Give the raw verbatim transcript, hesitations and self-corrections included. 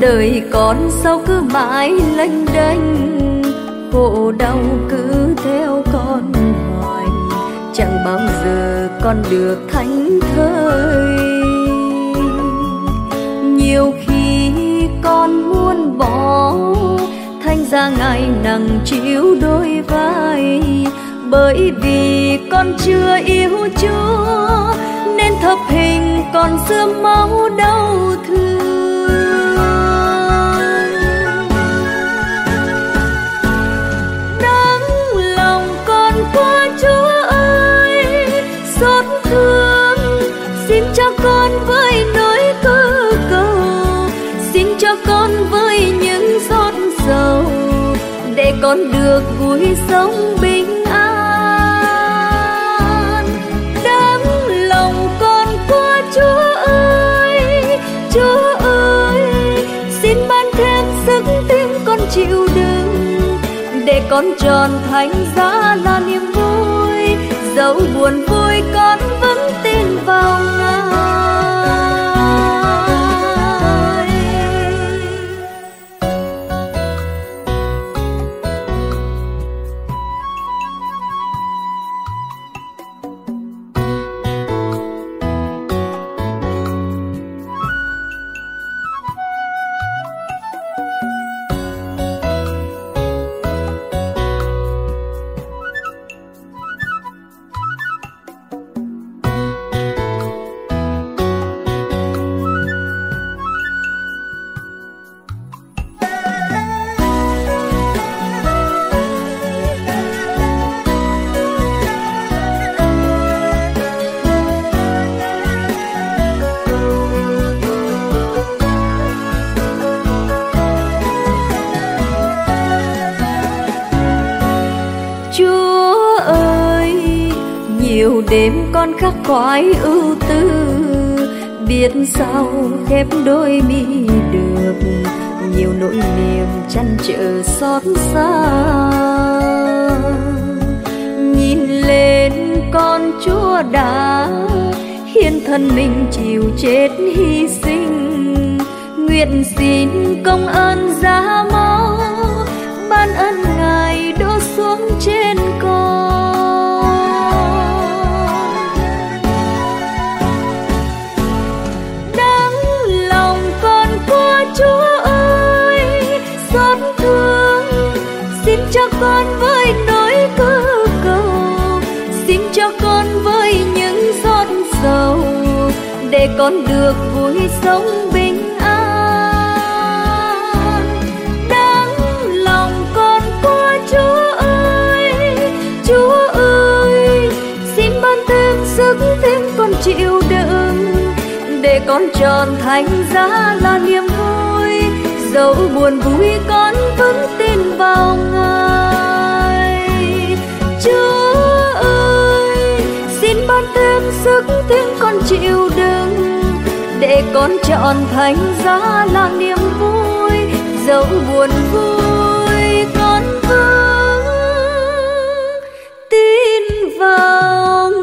đời con sao cứ mãi lênh đênh, khổ đau cứ theo con hoài, chẳng bao giờ con được thảnh thơi. Nhiều khi con muốn bỏ, thành ra ngại nặng chịu đôi vai, bởi vì con chưa yêu Chúa nên thập hình còn xưa máu đau thương. Nắng lòng con qua Chúa ơi, xót thương xin cho con với nỗi cơ cầu, xin cho con với những giọt dầu, để con được vui sống bình an. Đắm lòng con qua Chúa ơi, Chúa ơi, xin ban thêm sức tin con chịu đựng, để con tròn thánh giá là niềm vui, dẫu buồn vui con vẫn tin vào Ngài. Nhiều đêm con khắc khoải ưu tư, biết sao khép đôi mi được, nhiều nỗi niềm trăn trở xót xa. Nhìn lên con Chúa đã hiến thân mình chịu chết hy sinh, nguyện xin công ơn giá máu, ban ân Ngài đổ xuống trên con. Chúa ơi, xót thương xin cho con với nỗi cơ cầu, xin cho con với những giọt dầu, để con được vui sống bình an. Đắng lòng con qua Chúa ơi, Chúa ơi, xin ban thêm sức thêm con chịu đựng, để con tròn thánh giá là niềm vui, dẫu buồn vui con vẫn tin vào Ngài. Chúa ơi, xin ban thêm sức thêm con chịu đựng, để con trọn thánh giá là niềm vui, dẫu buồn vui con vẫn tin vào